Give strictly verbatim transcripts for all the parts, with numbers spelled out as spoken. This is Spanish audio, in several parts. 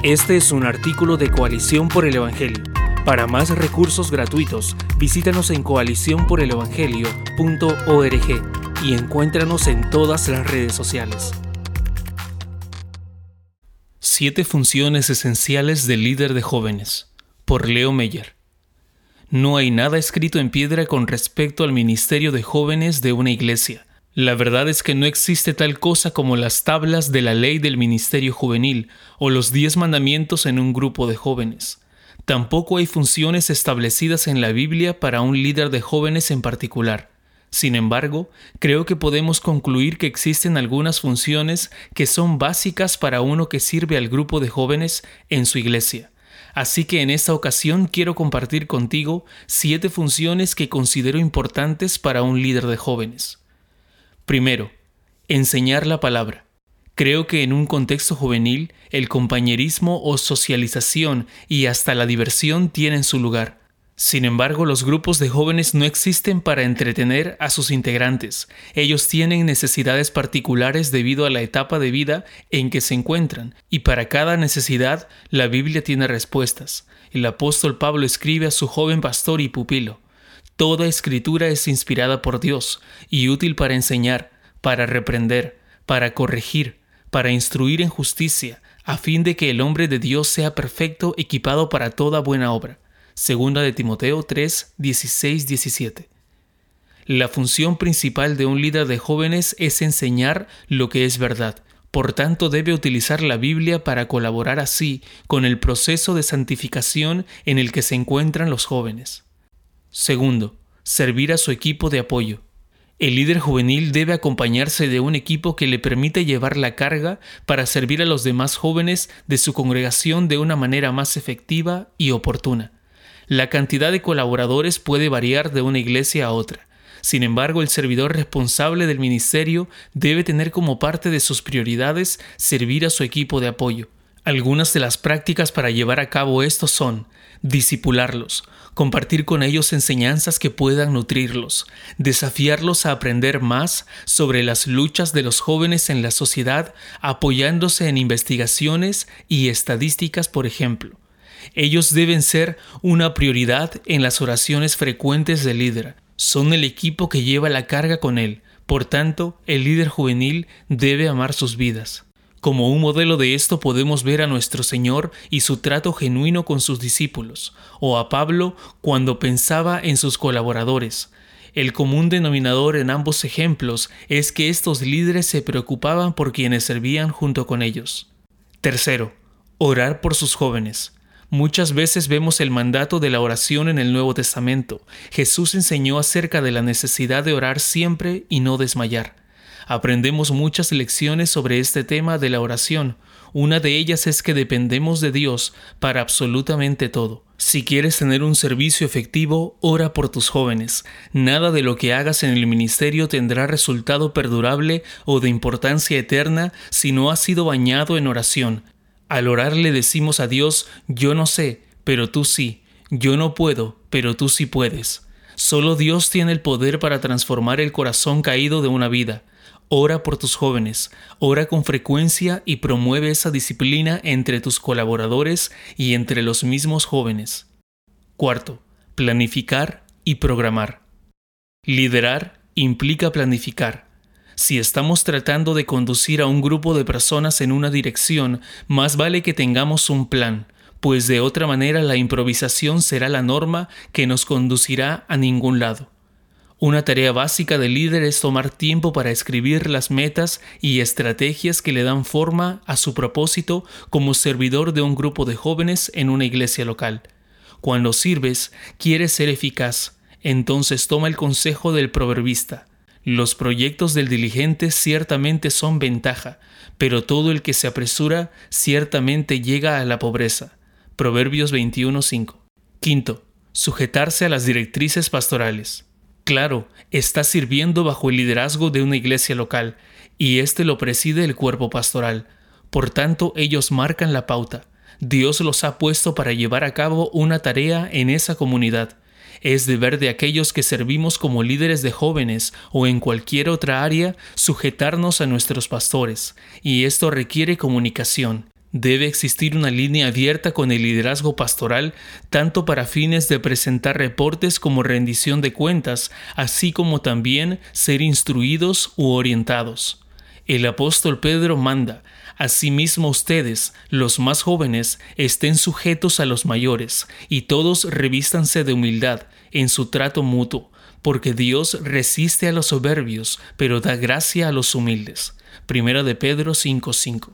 Este es un artículo de Coalición por el Evangelio. Para más recursos gratuitos, visítanos en coalición por el evangelio punto org y encuéntranos en todas las redes sociales. Siete funciones esenciales del líder de jóvenes, por Leo Meyer. No hay nada escrito en piedra con respecto al ministerio de jóvenes de una iglesia. La verdad es que no existe tal cosa como las tablas de la ley del ministerio juvenil o los diez mandamientos en un grupo de jóvenes. Tampoco hay funciones establecidas en la Biblia para un líder de jóvenes en particular. Sin embargo, creo que podemos concluir que existen algunas funciones que son básicas para uno que sirve al grupo de jóvenes en su iglesia. Así que en esta ocasión quiero compartir contigo siete funciones que considero importantes para un líder de jóvenes. Primero, enseñar la palabra. Creo que en un contexto juvenil, el compañerismo o socialización y hasta la diversión tienen su lugar. Sin embargo, los grupos de jóvenes no existen para entretener a sus integrantes. Ellos tienen necesidades particulares debido a la etapa de vida en que se encuentran, y para cada necesidad, la Biblia tiene respuestas. El apóstol Pablo escribe a su joven pastor y pupilo: Toda escritura es inspirada por Dios y útil para enseñar, para reprender, para corregir, para instruir en justicia, a fin de que el hombre de Dios sea perfecto, equipado para toda buena obra. Segunda de Timoteo tres, dieciséis, diecisiete. La función principal de un líder de jóvenes es enseñar lo que es verdad. Por tanto, debe utilizar la Biblia para colaborar así con el proceso de santificación en el que se encuentran los jóvenes. Segundo, servir a su equipo de apoyo. El líder juvenil debe acompañarse de un equipo que le permite llevar la carga para servir a los demás jóvenes de su congregación de una manera más efectiva y oportuna. La cantidad de colaboradores puede variar de una iglesia a otra. Sin embargo, el servidor responsable del ministerio debe tener como parte de sus prioridades servir a su equipo de apoyo. Algunas de las prácticas para llevar a cabo esto son: discipularlos, compartir con ellos enseñanzas que puedan nutrirlos, desafiarlos a aprender más sobre las luchas de los jóvenes en la sociedad, apoyándose en investigaciones y estadísticas, por ejemplo. Ellos deben ser una prioridad en las oraciones frecuentes del líder. Son el equipo que lleva la carga con él. Por tanto, el líder juvenil debe amar sus vidas. Como un modelo de esto podemos ver a nuestro Señor y su trato genuino con sus discípulos, o a Pablo cuando pensaba en sus colaboradores. El común denominador en ambos ejemplos es que estos líderes se preocupaban por quienes servían junto con ellos. Tercero, orar por sus jóvenes. Muchas veces vemos el mandato de la oración en el Nuevo Testamento. Jesús enseñó acerca de la necesidad de orar siempre y no desmayar. Aprendemos muchas lecciones sobre este tema de la oración. Una de ellas es que dependemos de Dios para absolutamente todo. Si quieres tener un servicio efectivo, ora por tus jóvenes. Nada de lo que hagas en el ministerio tendrá resultado perdurable o de importancia eterna si no has sido bañado en oración. Al orar le decimos a Dios: yo no sé, pero tú sí. Yo no puedo, pero tú sí puedes. Solo Dios tiene el poder para transformar el corazón caído de una vida. Ora por tus jóvenes, ora con frecuencia y promueve esa disciplina entre tus colaboradores y entre los mismos jóvenes. Cuarto, planificar y programar. Liderar implica planificar. Si estamos tratando de conducir a un grupo de personas en una dirección, más vale que tengamos un plan, pues de otra manera la improvisación será la norma que nos conducirá a ningún lado. Una tarea básica del líder es tomar tiempo para escribir las metas y estrategias que le dan forma a su propósito como servidor de un grupo de jóvenes en una iglesia local. Cuando sirves, quieres ser eficaz, entonces toma el consejo del proverbista: los proyectos del diligente ciertamente son ventaja, pero todo el que se apresura ciertamente llega a la pobreza. Proverbios veintiuno cinco. Quinto, sujetarse a las directrices pastorales. Claro, está sirviendo bajo el liderazgo de una iglesia local, y éste lo preside el cuerpo pastoral. Por tanto, ellos marcan la pauta. Dios los ha puesto para llevar a cabo una tarea en esa comunidad. Es deber de aquellos que servimos como líderes de jóvenes o en cualquier otra área sujetarnos a nuestros pastores, y esto requiere comunicación. Debe existir una línea abierta con el liderazgo pastoral, tanto para fines de presentar reportes como rendición de cuentas, así como también ser instruidos u orientados. El apóstol Pedro manda: asimismo ustedes, los más jóvenes, estén sujetos a los mayores, y todos revístanse de humildad en su trato mutuo, porque Dios resiste a los soberbios, pero da gracia a los humildes. Primera de Pedro cinco cinco.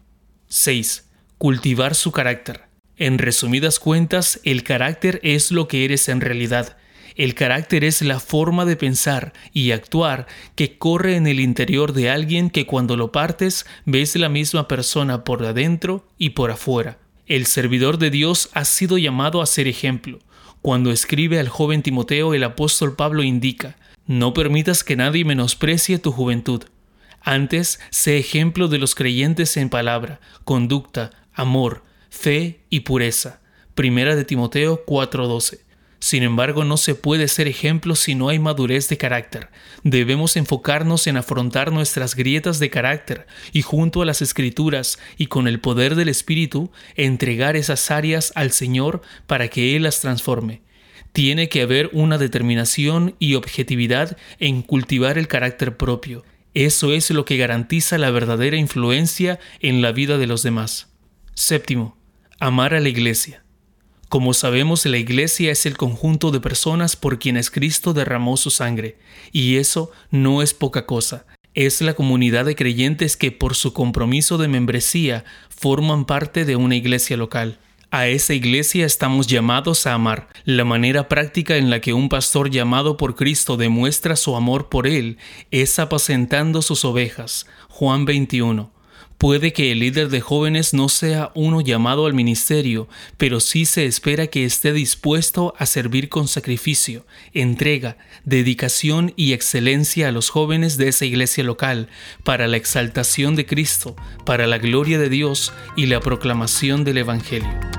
seis. Cultivar su carácter. En resumidas cuentas, el carácter es lo que eres en realidad. El carácter es la forma de pensar y actuar que corre en el interior de alguien que cuando lo partes ves la misma persona por adentro y por afuera. El servidor de Dios ha sido llamado a ser ejemplo. Cuando escribe al joven Timoteo, el apóstol Pablo indica: no permitas que nadie menosprecie tu juventud. Antes, sé ejemplo de los creyentes en palabra, conducta, amor, fe y pureza. Primera de Timoteo cuatro doce. Sin embargo, no se puede ser ejemplo si no hay madurez de carácter. Debemos enfocarnos en afrontar nuestras grietas de carácter y junto a las Escrituras y con el poder del Espíritu, entregar esas áreas al Señor para que Él las transforme. Tiene que haber una determinación y objetividad en cultivar el carácter propio. Eso es lo que garantiza la verdadera influencia en la vida de los demás. Séptimo, amar a la Iglesia. Como sabemos, la Iglesia es el conjunto de personas por quienes Cristo derramó su sangre, y eso no es poca cosa. Es la comunidad de creyentes que por su compromiso de membresía forman parte de una iglesia local. A esa iglesia estamos llamados a amar. La manera práctica en la que un pastor llamado por Cristo demuestra su amor por Él es apacentando sus ovejas. Juan veintiuno. Puede que el líder de jóvenes no sea uno llamado al ministerio, pero sí se espera que esté dispuesto a servir con sacrificio, entrega, dedicación y excelencia a los jóvenes de esa iglesia local, para la exaltación de Cristo, para la gloria de Dios y la proclamación del Evangelio.